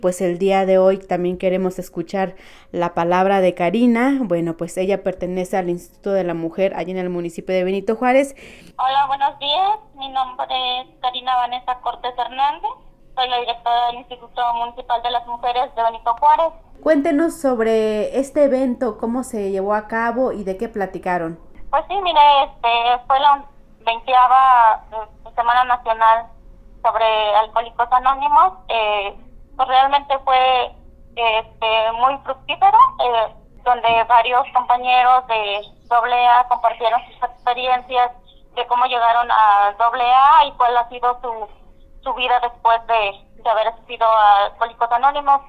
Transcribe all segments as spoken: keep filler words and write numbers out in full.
Pues el día de hoy también queremos escuchar la palabra de Karina. Bueno, pues ella pertenece al Instituto de la Mujer allí en el municipio de Benito Juárez. Hola, buenos días. Mi nombre es Karina Vanessa Cortés Hernández. Soy la directora del Instituto Municipal de las Mujeres de Benito Juárez. Cuéntenos sobre este evento, cómo se llevó a cabo y de qué platicaron. Pues sí, mire, este fue la veinteava Semana Nacional sobre Alcohólicos Anónimos. Eh, pues realmente fue este, muy fructífero, eh, donde varios compañeros de doble A compartieron sus experiencias de cómo llegaron a doble A y cuál ha sido su, su vida después de, de haber asistido a Alcohólicos Anónimos.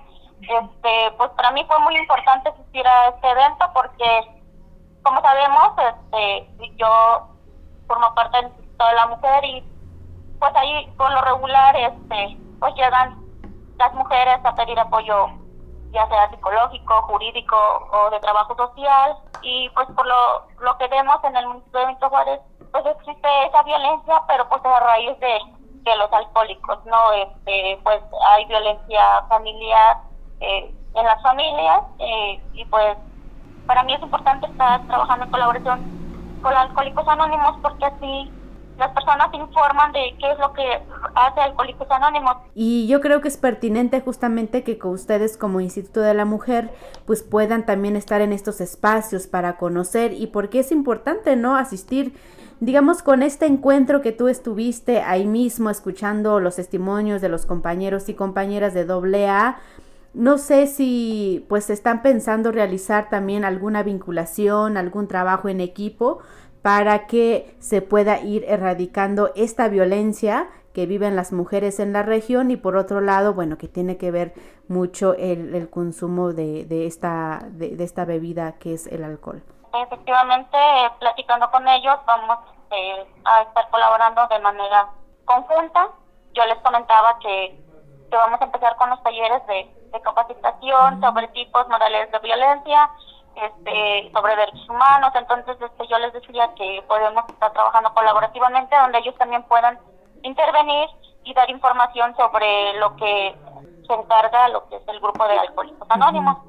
Este, pues para mí fue muy importante asistir a este evento porque, como sabemos, este, yo formo parte del Instituto de la Mujer y pues ahí por lo regular este, pues llegan las mujeres a pedir apoyo, ya sea psicológico, jurídico o de trabajo social, y pues por lo, lo que vemos en el municipio de Benito Juárez, pues existe esa violencia, pero pues a raíz de, de los alcohólicos, ¿no? Este, pues hay violencia familiar eh, en las familias, eh, y pues para mí es importante estar trabajando en colaboración con Alcohólicos Anónimos porque así las personas se informan de qué es lo que hace Alcohólicos Anónimos. Y yo creo que es pertinente justamente que con ustedes como Instituto de la Mujer pues puedan también estar en estos espacios para conocer, y porque es importante, ¿no?, asistir, digamos, con este encuentro que tú estuviste ahí mismo escuchando los testimonios de los compañeros y compañeras de doble A. No sé si pues están pensando realizar también alguna vinculación, algún trabajo en equipo para que se pueda ir erradicando esta violencia que viven las mujeres en la región, y por otro lado, bueno, que tiene que ver mucho el, el consumo de, de, esta, de, de esta bebida que es el alcohol. Efectivamente, platicando con ellos, vamos eh, a estar colaborando de manera conjunta. Yo les comentaba que, que vamos a empezar con los talleres de, de capacitación sobre tipos morales de violencia, este, sobre derechos humanos. Entonces este, yo les decía que podemos estar trabajando colaborativamente, donde ellos también puedan intervenir y dar información sobre lo que se encarga, lo que es el grupo de Alcohólicos Anónimos.